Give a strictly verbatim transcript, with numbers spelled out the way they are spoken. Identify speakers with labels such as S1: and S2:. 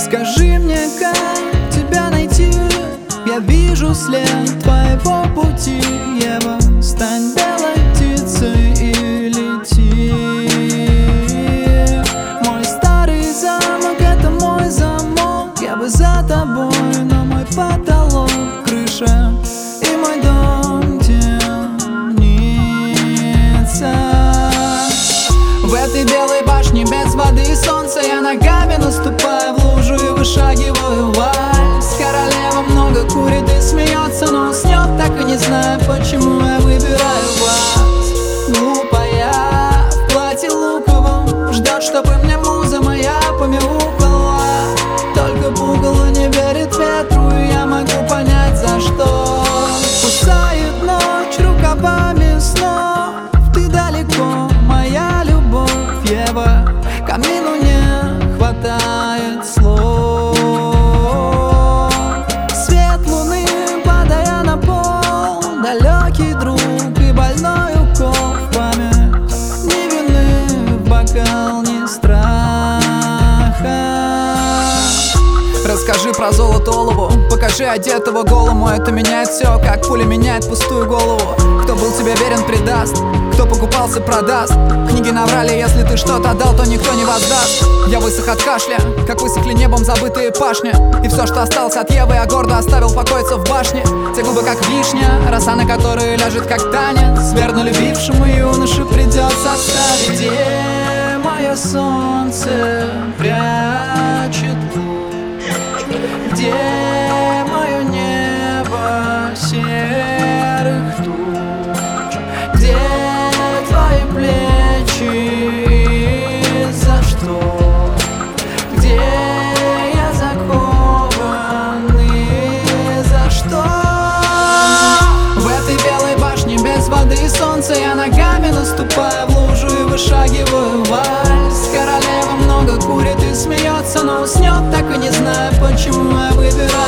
S1: Скажи мне, как тебя найти? Я вижу след твоего пути. Ева, стань белой птицей и лети. Мой старый замок — это мой замок. Я бы за тобой, но мой потолок, крыша и мой дом темница. В этой белой башне без воды и солнца я ногами наступаю в лужу и вышагиваю вальс. Королева много курит и смеется, но уснет, так и не знаю, почему я выбираю вас. Глупая в платье луковом ждет, чтобы мне муза моя помяукала. Только пугало не верит ветру, и я могу понять, за что. Кусает ночь рукавами снов, ты далеко, моя любовь. Ева, камину не хватает слов. Свет луны, падая на пол, далекий друг и больной укол в память. Не вины в бокал, ни страха. Расскажи про золотолову, покажи одетого голому. Это меняет все, как пуля меняет пустую голову. Кто был тебе верен, предаст, кто покупался, продаст. Книги наврали, если ты что-то отдал, то никто не воздаст. Я высох от кашля, как высохли небом забытые пашни. И все, что осталось от Евы, я гордо оставил покоиться в башне. Те губы, как вишня, роса на которой ляжет, как танец. Верно любившему юноше придется оставить. Где мое солнце прячет луч? Где мое небо серых туч? Где твои плечи и за что? Где я закован и за что? В этой белой башне без воды и солнца я ногами наступаю в лужу и вышагиваю вальс. Королева много курит и смеется, но уснет, так и не знаю, почему я выбираю